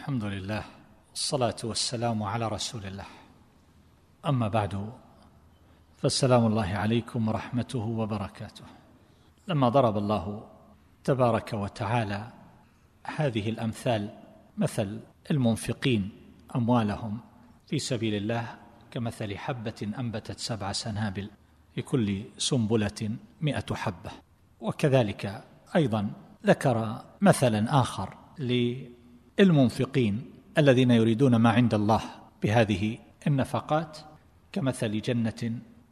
الحمد لله والصلاة والسلام على رسول الله. أما بعد، فالسلام الله عليكم ورحمته وبركاته. لما ضرب الله تبارك وتعالى هذه الأمثال، مثل المنفقين أموالهم في سبيل الله كمثل حبة أنبتت 7 سنابل لكل سنبلة 100 حبة، وكذلك أيضا ذكر مثلا آخر للمنفقين الذين يريدون ما عند الله بهذه النفقات كمثل جنة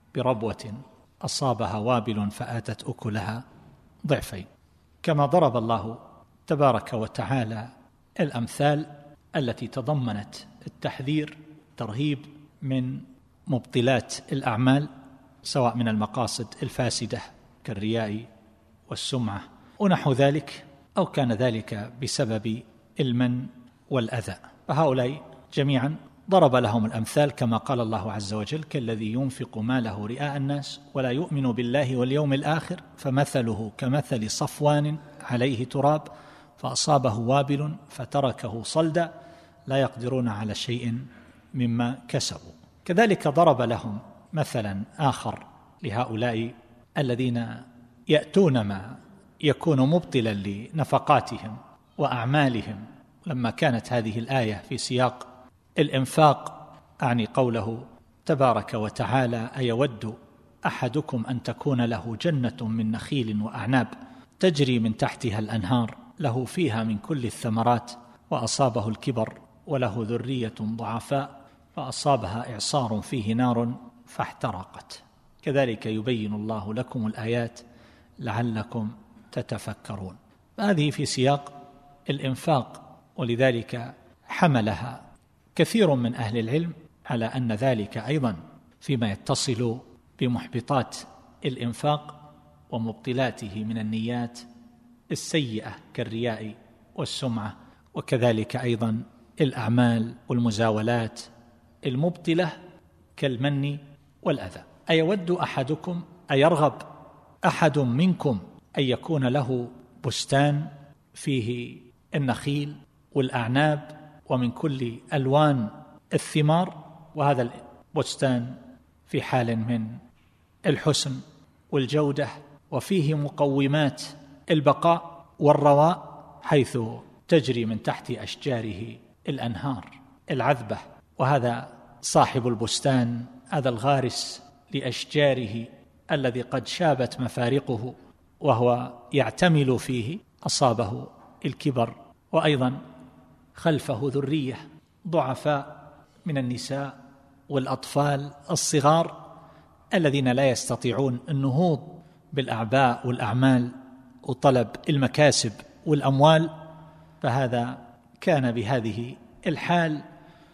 بربوة أصابها وابل فآتت أكلها ضعفين. كما ضرب الله تبارك وتعالى الأمثال التي تضمنت التحذير ترهيب من مبطلات الأعمال، سواء من المقاصد الفاسدة كالرياء والسمعة ونحو ذلك، أو كان ذلك بسبب المن والأذى، فهؤلاء جميعا ضرب لهم الأمثال كما قال الله عز وجل: كالذي ينفق ماله رئاء الناس ولا يؤمن بالله واليوم الآخر فمثله كمثل صفوان عليه تراب فأصابه وابل فتركه صلدا لا يقدرون على شيء مما كسبوا. كذلك ضرب لهم مثلا آخر لهؤلاء الذين يأتون ما يكون مبطلا لنفقاتهم وأعمالهم، لما كانت هذه الآية في سياق الإنفاق، أعني قوله تبارك وتعالى: أيود أحدكم أن تكون له جنة من نخيل وأعناب تجري من تحتها الأنهار له فيها من كل الثمرات وأصابه الكبر وله ذرية ضعفاء فأصابها إعصار فيه نار فاحترقت. كذلك يبين الله لكم الآيات لعلكم تتفكرون. هذه في سياق الإنفاق، ولذلك حملها كثير من أهل العلم على أن ذلك أيضا فيما يتصل بمحبطات الإنفاق ومبطلاته من النيات السيئة كالرياء والسمعة، وكذلك أيضا الأعمال والمزاولات المبطلة كالمن والأذى. أيود أحدكم، أيرغب أحد منكم أن يكون له بستان فيه النخيل والأعناب ومن كل ألوان الثمار، وهذا البستان في حال من الحسن والجودة وفيه مقومات البقاء والرواء، حيث تجري من تحت أشجاره الأنهار العذبة، وهذا صاحب البستان هذا الغارس لأشجاره الذي قد شابت مفارقه وهو يعتمل فيه أصابه الكبر، وأيضا خلفه ذرية ضعفاء من النساء والأطفال الصغار الذين لا يستطيعون النهوض بالأعباء والأعمال وطلب المكاسب والأموال، فهذا كان بهذه الحال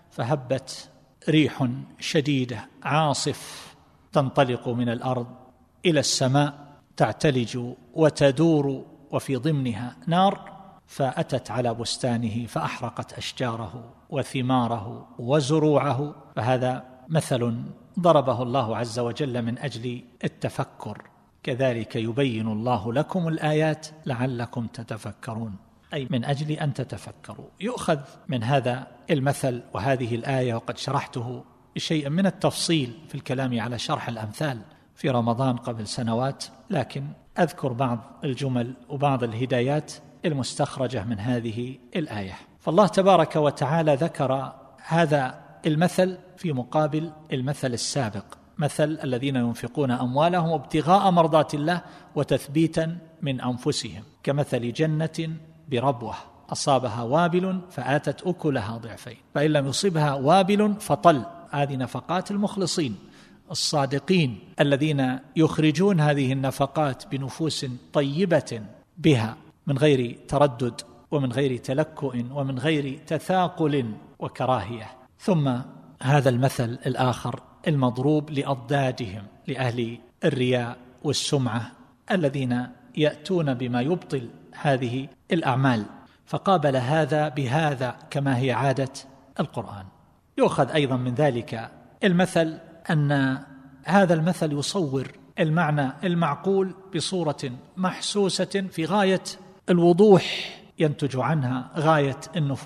فهبت ريح شديدة عاصف تنطلق من الأرض إلى السماء تعتلج وتدور وفي ضمنها نار، فأتت على بستانه فأحرقت أشجاره وثماره وزروعه. فهذا مثل ضربه الله عز وجل من أجل التفكر. كذلك يبين الله لكم الآيات لعلكم تتفكرون، أي من أجل أن تتفكروا. يؤخذ من هذا المثل وهذه الآية، وقد شرحته بشيء من التفصيل في الكلام على شرح الأمثال في رمضان قبل سنوات، لكن أذكر بعض الجمل وبعض الهدايات المستخرجة من هذه الآية. فالله تبارك وتعالى ذكر هذا المثل في مقابل المثل السابق، مثل الذين ينفقون أموالهم ابتغاء مرضات الله وتثبيتا من أنفسهم كمثل جنة بربوة أصابها وابل فآتت أكلها ضعفين فإن لم يصبها وابل فطل. هذه نفقات المخلصين الصادقين الذين يخرجون هذه النفقات بنفوس طيبة بها من غير تردد ومن غير تلكؤ ومن غير تثاقل وكراهية. ثم هذا المثل الآخر المضروب لأضدادهم لأهل الرياء والسمعة الذين يأتون بما يبطل هذه الأعمال، فقابل هذا بهذا كما هي عادة القرآن. يؤخذ أيضا من ذلك المثل أن هذا المثل يصور المعنى المعقول بصورة محسوسة في غاية الوضوح، ينتج عنها غاية النفور،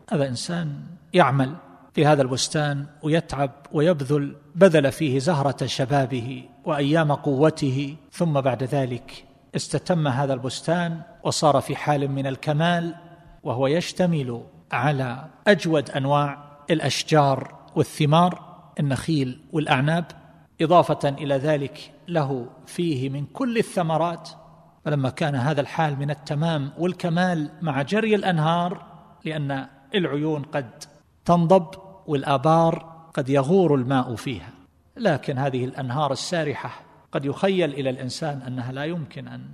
هذا إنسان يعمل في هذا البستان ويتعب ويبذل، بذل فيه زهرة شبابه وأيام قوته، ثم بعد ذلك استتم هذا البستان وصار في حال من الكمال، وهو يشتمل على أجود أنواع الأشجار والثمار، النخيل والأعناب، إضافة إلى ذلك له فيه من كل الثمرات. فلما كان هذا الحال من التمام والكمال مع جري الأنهار، لأن العيون قد تنضب والآبار قد يغور الماء فيها، لكن هذه الأنهار السارحة قد يخيل إلى الإنسان أنها لا يمكن أن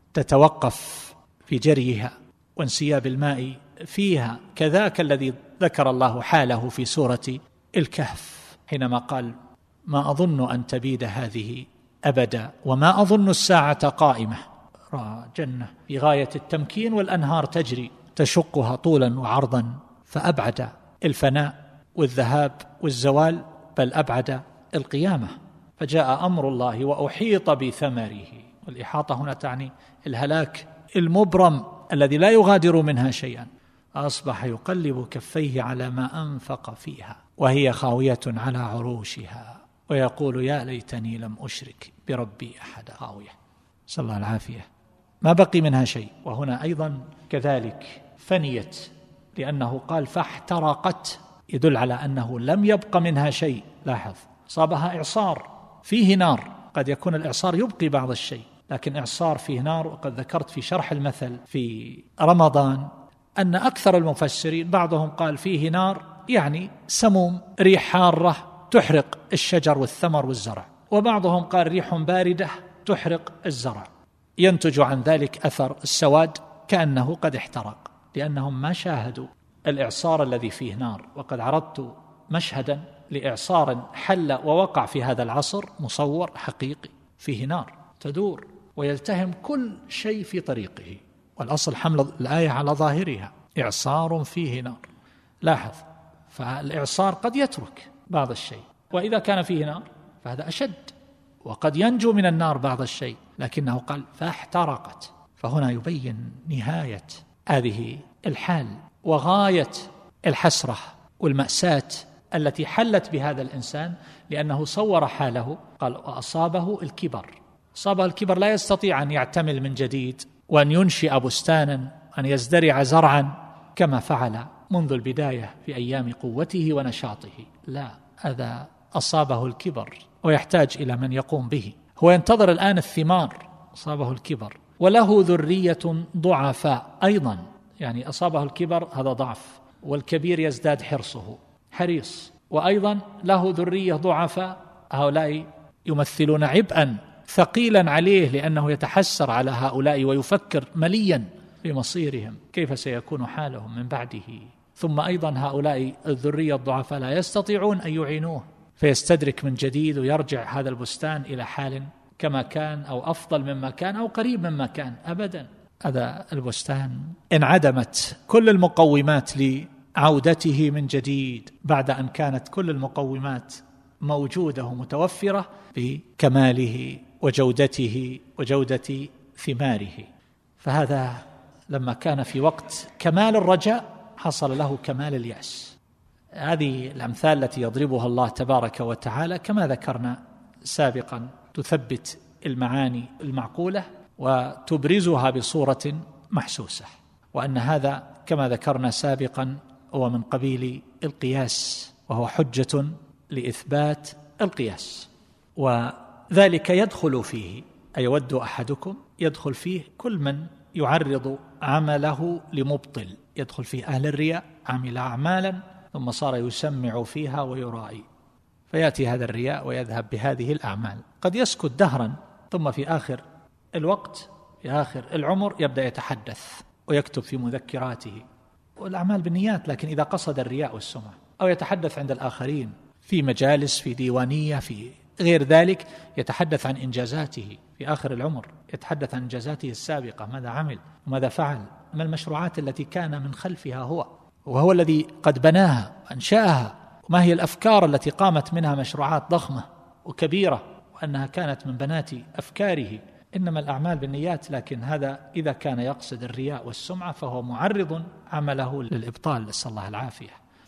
تتوقف في جريها وانسياب الماء فيها، كذاك الذي ذكر الله حاله في سورة الكهف حينما قال: ما أظن أن تبيد هذه أبدا وما أظن الساعة قائمة. رأى جنة في غاية التمكين والأنهار تجري تشقها طولا وعرضا، فأبعد الفناء والذهاب والزوال، بل أبعد القيامة. فجاء أمر الله وأحيط بثمره، والإحاطة هنا تعني الهلاك المبرم الذي لا يغادر منها شيئا. أصبح يقلب كفيه على ما أنفق فيها وهي خاوية على عروشها، ويقول: يا ليتني لم أشرك بربي أحدا. خاوية، صلى الله العافية، ما بقي منها شيء. وهنا أيضا كذلك فنيت، لأنه قال فاحترقت، يدل على أنه لم يبق منها شيء. لاحظ، صابها إعصار فيه نار، قد يكون الإعصار يبقي بعض الشيء، لكن إعصار فيه نار. وقد ذكرت في شرح المثل في رمضان أن أكثر المفسرين بعضهم قال فيه نار يعني سموم، ريح حارة تحرق الشجر والثمر والزرع، وبعضهم قال ريح باردة تحرق الزرع، ينتج عن ذلك أثر السواد كأنه قد احترق، لأنهم ما شاهدوا الإعصار الذي فيه نار. وقد عرضت مشهدا لإعصار حل ووقع في هذا العصر، مصور حقيقي، فيه نار تدور ويلتهم كل شيء في طريقه، والأصل حمل الآية على ظاهرها: إعصار فيه نار. لاحظ، فالإعصار قد يترك بعض الشيء، وإذا كان فيه نار فهذا أشد، وقد ينجو من النار بعض الشيء، لكنه قال فاحترقت. فهنا يبين نهاية هذه الحال وغاية الحسرة والمأساة التي حلت بهذا الإنسان، لأنه صور حاله، قال: وأصابه الكبر. أصابه الكبر، لا يستطيع أن يعتمل من جديد وأن ينشئ بستانا، أن يزدرع زرعا كما فعل منذ البداية في أيام قوته ونشاطه. لا، هذا أصابه الكبر ويحتاج إلى من يقوم به. هو ينتظر الآن الثمار، أصابه الكبر، وله ذرية ضعفاء أيضا، يعني أصابه الكبر هذا ضعف، والكبير يزداد حرصه، حريص، وأيضا له ذرية ضعفاء، هؤلاء يمثلون عبئا ثقيلا عليه، لأنه يتحسر على هؤلاء ويفكر مليا في مصيرهم، كيف سيكون حالهم من بعده. ثم أيضا هؤلاء الذرية الضعفاء لا يستطيعون أن يعينوه، فيستدرك من جديد ويرجع هذا البستان إلى حال كما كان أو أفضل مما كان أو قريب مما كان. أبدا، هذا البستان انعدمت كل المقومات لعودته من جديد، بعد أن كانت كل المقومات موجودة ومتوفرة بكماله وجودته وجودة ثماره. فهذا لما كان في وقت كمال الرجاء حصل له كمال اليأس. هذه الأمثال التي يضربها الله تبارك وتعالى كما ذكرنا سابقا تثبت المعاني المعقولة وتبرزها بصورة محسوسة، وأن هذا كما ذكرنا سابقا هو من قبيل القياس، وهو حجة لإثبات القياس، وذلك يدخل فيه، أيود أحدكم، يدخل فيه كل من يعرض عمله لمبطل، يدخل فيه أهل الرياء، عمل أعمالا ثم صار يسمع فيها ويرائي، فيأتي هذا الرياء ويذهب بهذه الأعمال، قد يسكت دهرا ثم في آخر الوقت في آخر العمر يبدأ يتحدث ويكتب في مذكراته، والأعمال بالنيات، لكن إذا قصد الرياء والسمعة، أو يتحدث عند الآخرين في مجالس، في ديوانية، في غير ذلك، يتحدث عن إنجازاته في آخر العمر، يتحدث عن إنجازاته السابقة، ماذا عمل وماذا فعل، ما المشروعات التي كان من خلفها هو، وهو الذي قد بناها وأنشأها، وما هي الأفكار التي قامت منها مشروعات ضخمة وكبيرة، وأنها كانت من بنات أفكاره إنما الأعمال بالنيات، لكن هذا إذا كان يقصد الرياء والسمعة فهو معرض عمله للإبطال، نسأل الله العافية.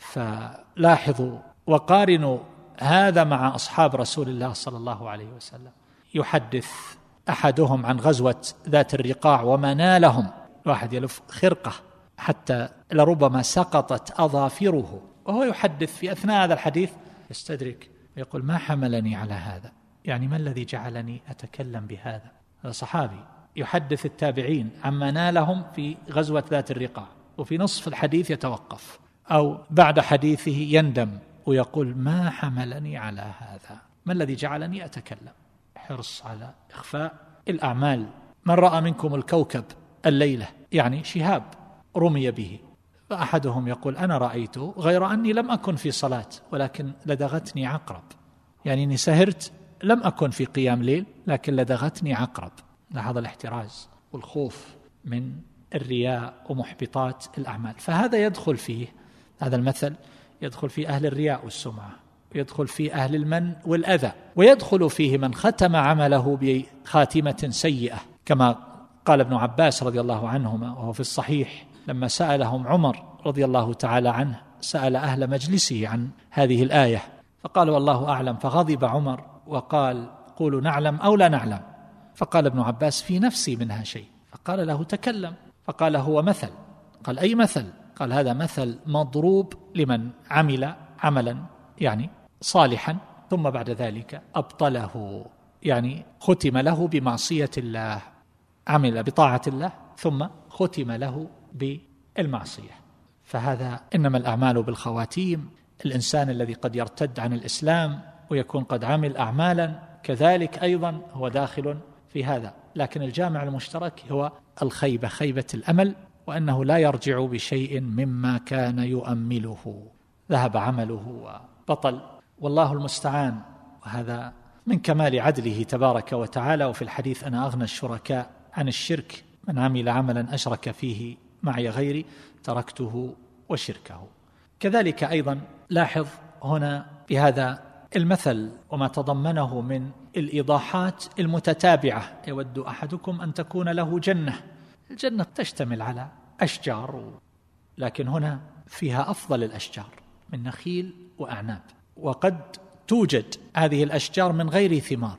فلاحظوا وقارنوا هذا مع أصحاب رسول الله صلى الله عليه وسلم. يحدث أحدهم عن غزوة ذات الرقاع وما نالهم، واحد يلف خرقة حتى لربما سقطت أظافره، وهو يحدث في أثناء هذا الحديث يستدرك يقول ما حملني على هذا، يعني ما الذي جعلني أتكلم بهذا؟ هذا صحابي يحدث التابعين عما نالهم في غزوة ذات الرقاع، وفي نصف الحديث يتوقف أو بعد حديثه يندم ويقول ما حملني على هذا، ما الذي جعلني أتكلم؟ حرص على إخفاء الأعمال. من رأى منكم الكوكب الليلة، يعني شهاب رمي به، فأحدهم يقول أنا رأيته غير أني لم أكن في صلاة ولكن لدغتني عقرب، يعني أني سهرت لم أكن في قيام ليل لكن لدغتني عقرب. لاحظ الاحتراز والخوف من الرياء ومحبطات الأعمال. فهذا يدخل فيه، هذا المثل يدخل في أهل الرياء والسمعة، ويدخل في أهل المن والأذى، ويدخل فيه من ختم عمله بخاتمة سيئة، كما قال ابن عباس رضي الله عنهما وهو في الصحيح لما سألهم عمر رضي الله تعالى عنه، سأل أهل مجلسه عن هذه الآية فقالوا الله أعلم، فغضب عمر وقال قولوا نعلم أو لا نعلم. فقال ابن عباس في نفسي منها شيء، فقال له تكلم، فقال هو مثل. قال أي مثل؟ قال هذا مثل مضروب لمن عمل عملا يعني صالحا ثم بعد ذلك أبطله، يعني ختم له بمعصية الله، عمل بطاعة الله ثم ختم له بالمعصية. فهذا إنما الأعمال بالخواتيم. الإنسان الذي قد يرتد عن الإسلام ويكون قد عمل أعمالا كذلك أيضا هو داخل في هذا، لكن الجامع المشترك هو الخيبة، خيبة الأمل، وأنه لا يرجع بشيء مما كان يؤمله، ذهب عمله وبطل، والله المستعان. وهذا من كمال عدله تبارك وتعالى. وفي الحديث أنا أغنى الشركاء عن الشرك، من عمل عملا أشرك فيه معي غيري تركته وشركه. كذلك أيضا لاحظ هنا بهذا المثل وما تضمنه من الإيضاحات المتتابعة. يود أحدكم أن تكون له جنة، الجنة تشتمل على أشجار، لكن هنا فيها أفضل الأشجار من نخيل وأعناب، وقد توجد هذه الأشجار من غير ثمار،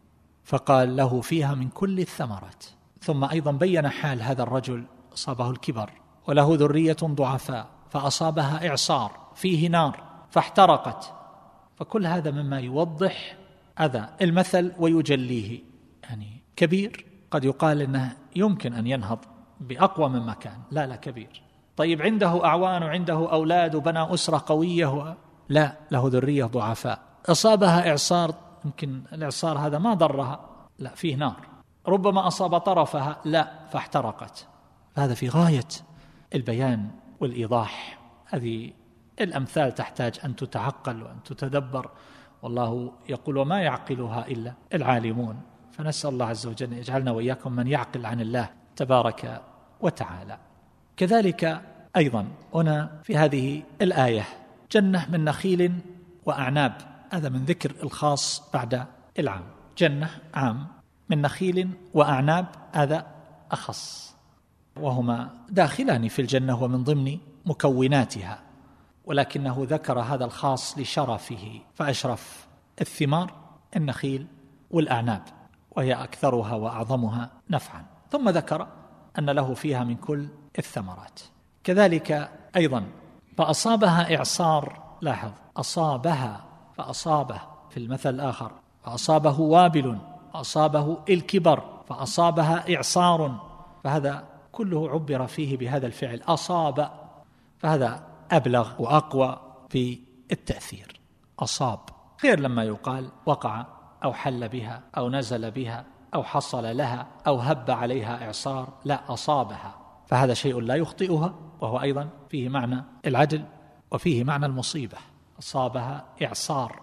فقال له فيها من كل الثمرات. ثم أيضا بين حال هذا الرجل أصابه الكبر وله ذرية ضعفاء فأصابها إعصار فيه نار فاحترقت، فكل هذا مما يوضح هذا المثل ويجليه. يعني كبير قد يقال إنه يمكن أن ينهض بأقوى مما كان، لا كبير. طيب عنده أعوان وعنده أولاد وبنى أسرة قوية، لا، له ذرية ضعفاء أصابها إعصار، يمكن الإعصار هذا ما ضرها، لا فيه نار، ربما أصاب طرفها، لا فاحترقت. هذا في غاية البيان والإيضاح. هذه الأمثال تحتاج أن تتعقل وأن تتدبر، والله يقول وما يعقلها إلا العالمون. فنسأل الله عز وجل يجعلنا وإياكم من يعقل عن الله تبارك وتعالى. كذلك أيضا هنا في هذه الآية جنة من نخيل وأعناب، هذا من ذكر الخاص بعد العام. جنة عام، من نخيل وأعناب هذا أخص، وهما داخلان في الجنة ومن ضمن مكوناتها، ولكنه ذكر هذا الخاص لشرفه، فأشرف الثمار النخيل والأعناب وهي أكثرها وأعظمها نفعا، ثم ذكر أن له فيها من كل الثمرات. كذلك أيضا فأصابها إعصار، لاحظ أصابها فأصابه في المثل الآخر، فأصابه وابل، فأصابه الكبر، فأصابها إعصار، فهذا كله عبر فيه بهذا الفعل أصاب، فهذا أبلغ وأقوى في التأثير. أصاب غير لما يقال وقع أو حل بها أو نزل بها أو حصل لها أو هب عليها إعصار، لا أصابها، فهذا شيء لا يخطئها، وهو أيضا فيه معنى العدل وفيه معنى المصيبة. أصابها إعصار.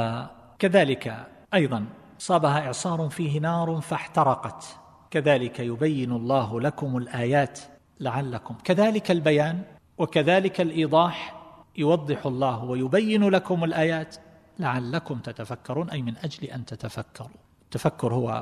وكذلك أيضا أصابها إعصار فيه نار فاحترقت، كذلك يبين الله لكم الآيات لعلكم، كذلك البيان وكذلك الإيضاح، يوضح الله ويبين لكم الآيات لعلكم تتفكرون، أي من أجل أن تتفكروا. التفكر هو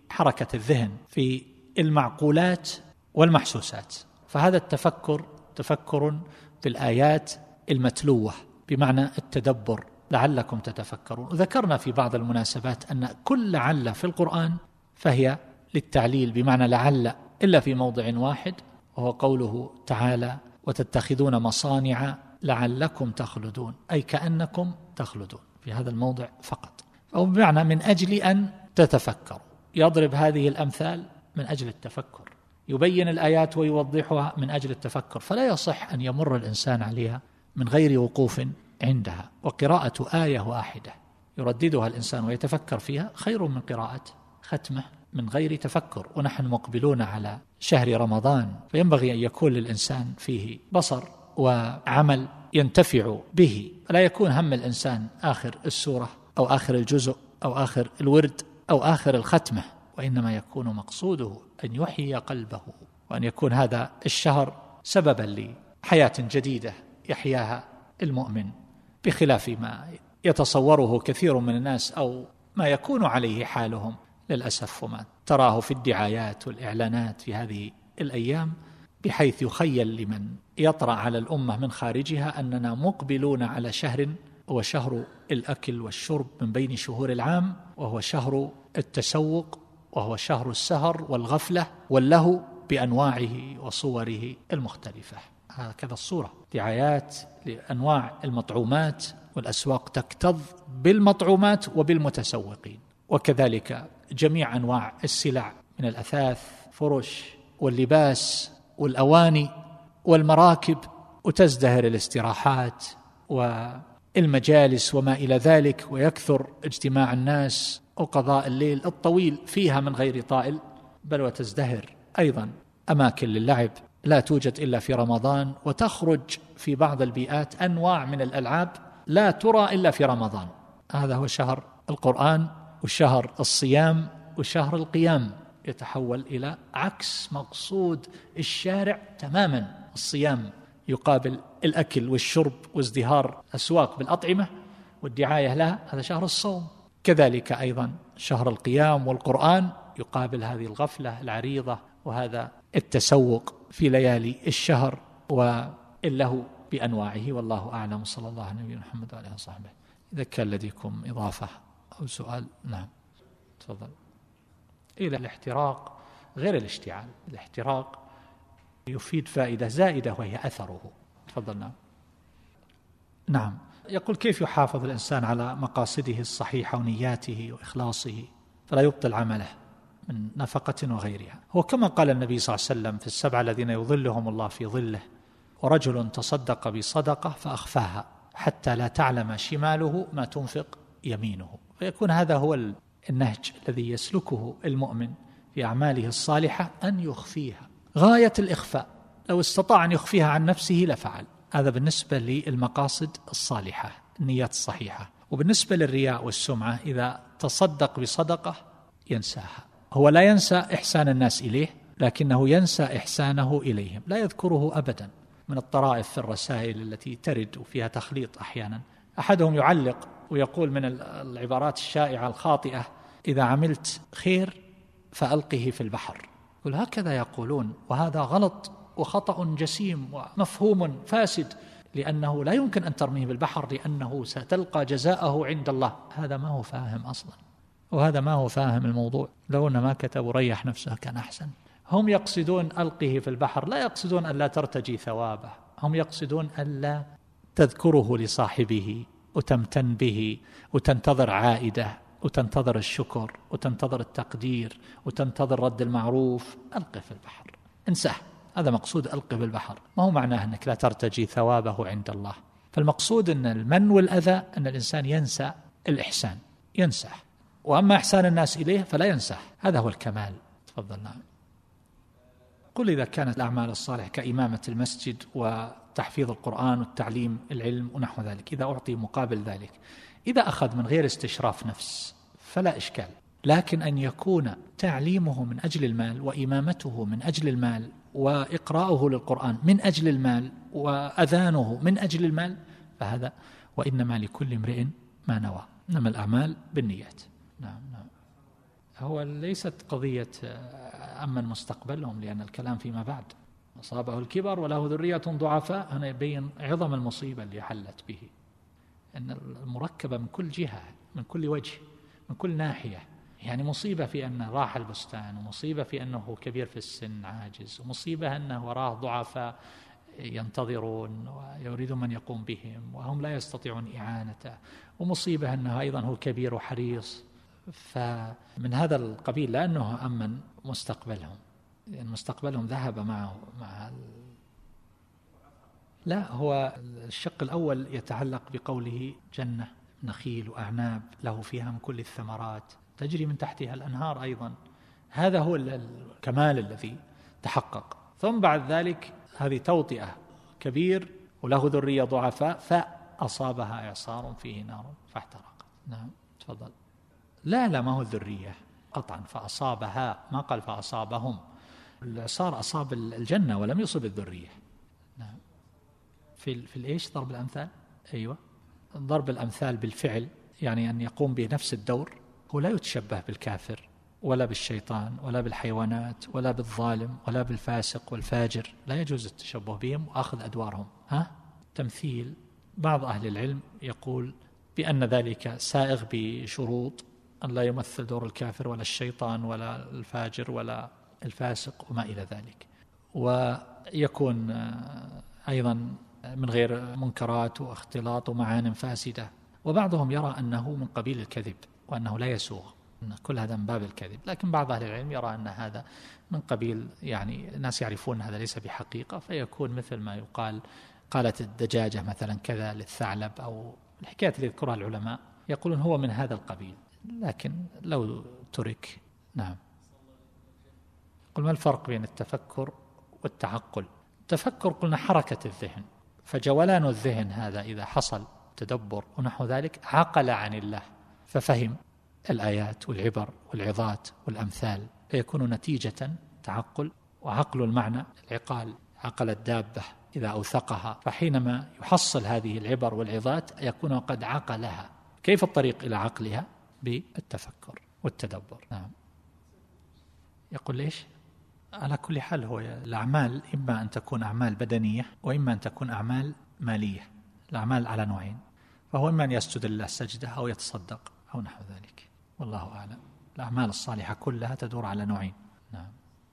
حركة الذهن في المعقولات والمحسوسات. فهذا التفكر تفكر في الآيات المتلوة بمعنى التدبر، لعلكم تتفكرون. وذكرنا في بعض المناسبات أن كل لعل في القرآن فهي للتعليل بمعنى لعل، إلا في موضع واحد وهو قوله تعالى وتتخذون مصانع لعلكم تخلدون، أي كأنكم تخلدون، في هذا الموضع فقط. أو بمعنى من أجل أن تتفكروا. يضرب هذه الأمثال من أجل التفكر، يبين الآيات ويوضحها من أجل التفكر، فلا يصح أن يمر الإنسان عليها من غير وقوف عندها. وقراءة آية واحدة يرددها الإنسان ويتفكر فيها خير من قراءة ختمة من غير تفكر. ونحن مقبلون على شهر رمضان، فينبغي أن يكون للإنسان فيه بصر وعمل ينتفع به، لا يكون هم الإنسان آخر السورة أو آخر الجزء أو آخر الورد أو آخر الختمة، وإنما يكون مقصوده أن يحيي قلبه، وأن يكون هذا الشهر سببا لحياة جديدة يحياها المؤمن، بخلاف ما يتصوره كثير من الناس أو ما يكون عليه حالهم للأسف، وما تراه في الدعايات والإعلانات في هذه الأيام، بحيث يخيل لمن يطرأ على الأمة من خارجها أننا مقبلون على شهر هو شهر الأكل والشرب من بين شهور العام، وهو شهر التسوق، وهو شهر السهر والغفلة واللهو بأنواعه وصوره المختلفة. هكذا الصورة، دعايات لأنواع المطعومات، والأسواق تكتظ بالمطعومات وبالمتسوقين، وكذلك جميع أنواع السلع من الأثاث فرش واللباس والأواني والمراكب، وتزدهر الاستراحات والمجالس وما إلى ذلك، ويكثر اجتماع الناس وقضاء الليل الطويل فيها من غير طائل، بل وتزدهر أيضا أماكن للعب لا توجد إلا في رمضان، وتخرج في بعض البيئات أنواع من الألعاب لا ترى إلا في رمضان. هذا هو شهر القرآن وشهر الصيام وشهر القيام، يتحول إلى عكس مقصود الشارع تماما. الصيام يقابل الأكل والشرب وازدهار أسواق بالأطعمة والدعاية لها، هذا شهر الصوم. كذلك أيضا شهر القيام والقرآن يقابل هذه الغفلة العريضة وهذا التسوق في ليالي الشهر واللهو بأنواعه. والله أعلم، صلى الله عليه وسلم محمد وعلى آله وصحبه. إذا كان لديكم إضافة أو سؤال. نعم تفضل. إلى الاحتراق غير الاشتعال، الاحتراق يفيد فائدة زائدة وهي أثره. تفضل. نعم. نعم. يقول كيف يحافظ الإنسان على مقاصده الصحيحة ونياته وإخلاصه فلا يبطل عمله من نفقة وغيرها؟ هو كما قال النبي صلى الله عليه وسلم في السبعة الذين يظلهم الله في ظله: ورجل تصدق بصدقة فأخفاها حتى لا تعلم شماله ما تنفق يمينه. فيكون هذا هو النهج الذي يسلكه المؤمن في أعماله الصالحة، أن يخفيها غاية الإخفاء. لو استطاع أن يخفيها عن نفسه لفعل. هذا بالنسبة للمقاصد الصالحة، النيات الصحيحة. وبالنسبة للرياء والسمعة، إذا تصدق بصدقة ينساها. هو لا ينسى إحسان الناس إليه، لكنه ينسى إحسانه إليهم، لا يذكره أبدا. من الطرائف في الرسائل التي ترد وفيها تخليط أحيانا، أحدهم يعلق ويقول من العبارات الشائعة الخاطئة: إذا عملت خير فألقه في البحر. يقول هكذا يقولون، وهذا غلط وخطأ جسيم ومفهوم فاسد، لأنه لا يمكن أن ترميه بالبحر لأنه ستلقى جزاءه عند الله. هذا ما هو فاهم أصلا، وهذا ما هو فاهم الموضوع. لو أن ما كتبوا ريح نفسه كان أحسن. هم يقصدون ألقه في البحر، لا يقصدون أن لا ترتجي ثوابه، هم يقصدون أن لا تذكره لصاحبه وتمتن به وتنتظر عائدة وتنتظر الشكر وتنتظر التقدير وتنتظر رد المعروف. ألقه في البحر، انساه. هذا مقصود ألقه بالبحر، ما هو معناه أنك لا ترتجي ثوابه عند الله. فالمقصود أن المن والأذى أن الإنسان ينسى الإحسان، ينساه. وأما إحسان الناس إليه فلا ينساه، هذا هو الكمال. تفضل. نعم. قل إذا كانت الأعمال الصالحة كإمامة المسجد وتحفيظ القرآن والتعليم العلم ونحو ذلك، إذا أعطي مقابل ذلك، إذا أخذ من غير استشراف نفس فلا إشكال. لكن أن يكون تعليمه من أجل المال وإمامته من أجل المال وإقراؤه للقرآن من أجل المال وأذانه من أجل المال، فهذا وإنما لكل امرئ ما نوى، إنما الأعمال بالنيات. نعم. هو ليست قضية أمن مستقبلهم، لأن الكلام فيما بعد. أصابه الكبر وله ذرية ضعفاء، هنا يبين عظم المصيبة اللي حلت به، أن المركبة من كل جهة، من كل وجه، من كل ناحية. يعني مصيبة في أنه راح البستان، ومصيبة في أنه كبير في السن عاجز، ومصيبة أنه وراه ضعفاء ينتظرون ويريدون من يقوم بهم وهم لا يستطيعون إعانته، ومصيبة أنه أيضا هو كبير وحريص. فمن هذا القبيل، لأنه أمن مستقبلهم، لأن مستقبلهم ذهب معه لا، هو الشق الأول يتعلق بقوله جنة نخيل وأعناب له فيها من كل الثمرات تجري من تحتها الأنهار، أيضا هذا هو الكمال الذي تحقق. ثم بعد ذلك هذه توطئة، كبير وله ذرية ضعفاء فأصابها إعصار فيه نار فاحترقت. نعم تفضل. لا ما هو الذرية قطعا، فأصابها، ما قال فأصابهم. الإعصار أصاب الجنة ولم يصب الذرية. نعم. في الإيش ضرب الأمثال؟ أيوة، ضرب الأمثال بالفعل، يعني أن يقوم بنفس الدور. هو لا يتشبه بالكافر ولا بالشيطان ولا بالحيوانات ولا بالظالم ولا بالفاسق والفاجر، لا يجوز التشبه بهم وأخذ أدوارهم. تمثيل بعض أهل العلم يقول بأن ذلك سائغ بشروط أن لا يمثل دور الكافر ولا الشيطان ولا الفاجر ولا الفاسق وما إلى ذلك، ويكون أيضا من غير منكرات واختلاط ومعان فاسدة. وبعضهم يرى أنه من قبيل الكذب وأنه لا يسوغ، أن كل هذا من باب الكذب. لكن بعض أهل العلم يرى أن هذا من قبيل، يعني الناس يعرفون هذا ليس بحقيقة، فيكون مثل ما يقال قالت الدجاجة مثلا كذا للثعلب، أو الحكايات اللي يذكرها العلماء يقولون هو من هذا القبيل، لكن لو ترك. نعم. قل ما الفرق بين التفكر والتعقل؟ التفكر قلنا حركة الذهن، فجولان الذهن هذا إذا حصل تدبر ونحو ذلك عقل عن الله ففهم الآيات والعبر والعظات والأمثال، فيكون نتيجة تعقل. وعقل المعنى العقال، عقل الدابة إذا أوثقها، فحينما يحصل هذه العبر والعظات يكون قد عقلها. كيف الطريق إلى عقلها؟ بالتفكر والتدبر. نعم. يقول ليش؟ على كل حال هو الأعمال إما أن تكون أعمال بدنية وإما أن تكون أعمال مالية. الأعمال على نوعين، فهو إما أن يسجد لله سجدة أو يتصدق أو نحو ذلك، والله أعلم. الأعمال الصالحة كلها تدور على نوعين. نعم.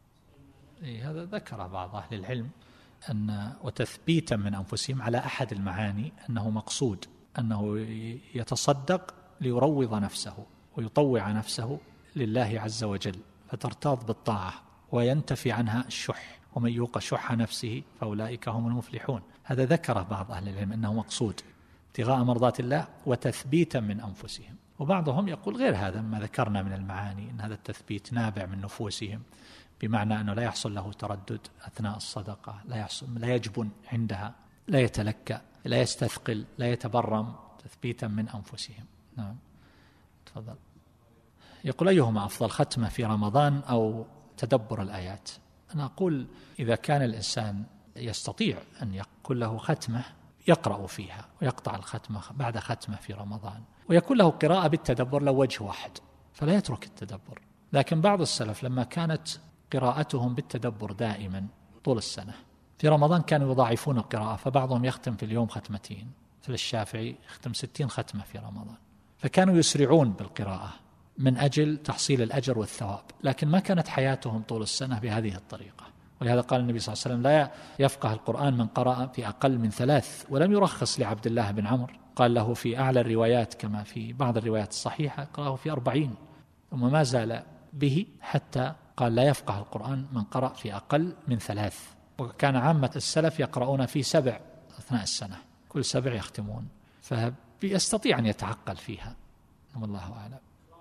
هذا ذكر بعض أهل العلم أن وتثبيتا من أنفسهم على أحد المعاني أنه مقصود أنه يتصدق ليروض نفسه ويطوع نفسه لله عز وجل فترتاض بالطاعة وينتفي عنها الشح، ومن يوق شح نفسه فأولئك هم المفلحون. هذا ذكره بعض أهل العلم أنه مقصود ابتغاء مرضات الله وتثبيتا من أنفسهم. وبعضهم يقول غير هذا ما ذكرنا من المعاني، أن هذا التثبيت نابع من نفوسهم، بمعنى أنه لا يحصل له تردد أثناء الصدقة، لا يجبن عندها، لا يتلكأ، لا يستثقل، لا يتبرم، تثبيتا من أنفسهم. نعم تفضل. يقول أيهما أفضل، ختمة في رمضان أو تدبر الآيات؟ أنا أقول إذا كان الإنسان يستطيع أن يكون له ختمة يقرأ فيها ويقطع الختمة بعد ختمة في رمضان، ويكون له قراءة بالتدبر لو وجه واحد فلا يترك التدبر. لكن بعض السلف لما كانت قراءتهم بالتدبر دائما طول السنة، في رمضان كانوا يضاعفون القراءة، فبعضهم يختم في اليوم ختمتين، مثل الشافعي يختم 60 ختمة في رمضان، فكانوا يسرعون بالقراءة من أجل تحصيل الأجر والثواب. لكن ما كانت حياتهم طول السنة بهذه الطريقة، ولهذا قال النبي صلى الله عليه وسلم لا يفقه القرآن من قرأ في أقل من 3، ولم يرخص لعبد الله بن عمرو، قال له في أعلى الروايات كما في بعض الروايات الصحيحة قرأه في 40، ثم ما زال به حتى قال لا يفقه القرآن من قرأ في أقل من 3. وكان عامة السلف يقرؤون في 7 أثناء السنة، كل 7 يختمون، فيستطيع أن يتعقل فيها، والله أعلم.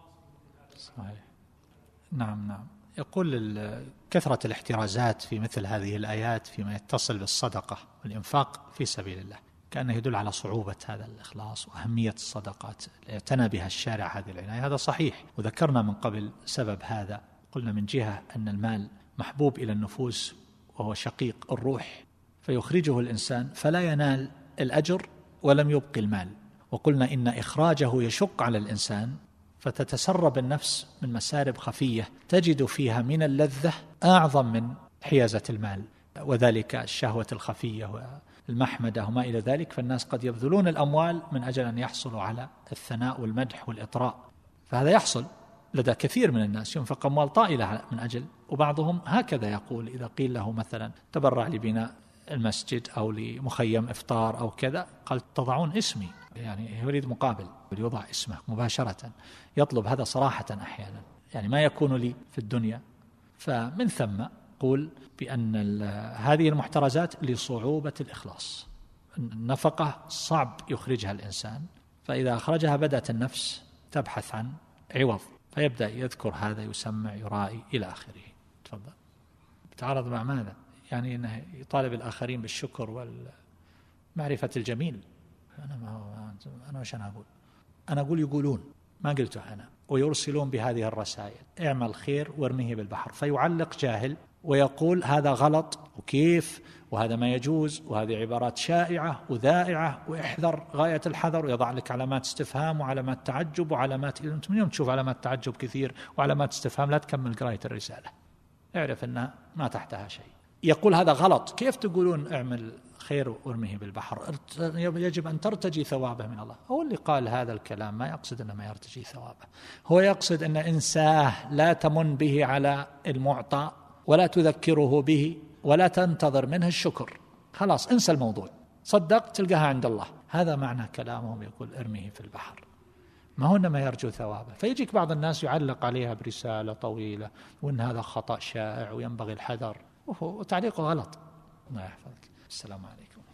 صحيح. نعم. يقول كثرة الاحترازات في مثل هذه الآيات فيما يتصل بالصدقة والإنفاق في سبيل الله كأنه يدل على صعوبة هذا الإخلاص وأهمية الصدقات اعتنى بها الشارع هذه العناية. هذا صحيح، وذكرنا من قبل سبب هذا، قلنا من جهة أن المال محبوب إلى النفوس وهو شقيق الروح، فيخرجه الإنسان فلا ينال الأجر ولم يبقي المال، وقلنا إن إخراجه يشق على الإنسان فتتسرب النفس من مسارب خفية تجد فيها من اللذة أعظم من حيازة المال، وذلك الشهوة الخفية والمحمدة وما إلى ذلك. فالناس قد يبذلون الأموال من أجل أن يحصلوا على الثناء والمدح والإطراء، فهذا يحصل لدى كثير من الناس، ينفق أموال طائلة من أجل، وبعضهم هكذا يقول إذا قيل له مثلا تبرع لبناء المسجد أو لمخيم إفطار أو كذا، قال تضعون اسمي، يعني يريد مقابل يوضع اسمه مباشرة، يطلب هذا صراحة أحيانا، يعني ما يكون لي في الدنيا. فمن ثم قول بأن هذه المحترزات لصعوبة الإخلاص، النفقة صعب يخرجها الإنسان، فإذا أخرجها بدأت النفس تبحث عن عوض، فيبدأ يذكر هذا يسمع يرائي إلى آخره. تفضل. بتعارض مع ماذا؟ يعني أنه يطالب الآخرين بالشكر والمعرفة الجميل. أنا وش أنا أقول؟ أنا أقول يقولون، ما قلته أنا، ويرسلون بهذه الرسائل: اعمل خير وارميه بالبحر، فيعلق جاهل ويقول هذا غلط وكيف وهذا ما يجوز وهذه عبارات شائعة وذائعة واحذر غاية الحذر، ويضع لك علامات استفهام وعلامات تعجب وعلامات، أنت من يوم تشوف علامات تعجب كثير وعلامات استفهام لا تكمل قراءة الرسالة، اعرف أنها ما تحتها شيء. يقول هذا غلط، كيف تقولون اعمل خير وارميه بالبحر؟ يجب أن ترتجي ثوابه من الله. هو اللي قال هذا الكلام ما يقصد أنه ما يرتجي ثوابه، هو يقصد أن إنساه لا تمن به على المعطى ولا تذكره به ولا تنتظر منه الشكر، خلاص انسى الموضوع، صدق تلقاها عند الله. هذا معنى كلامهم، يقول ارميه في البحر، ما هو إنما يرجو ثوابه. فيجيك بعض الناس يعلق عليها برسالة طويلة وإن هذا خطأ شائع وينبغي الحذر، وتعليقه غلط. الله يحفظك. السلام عليكم.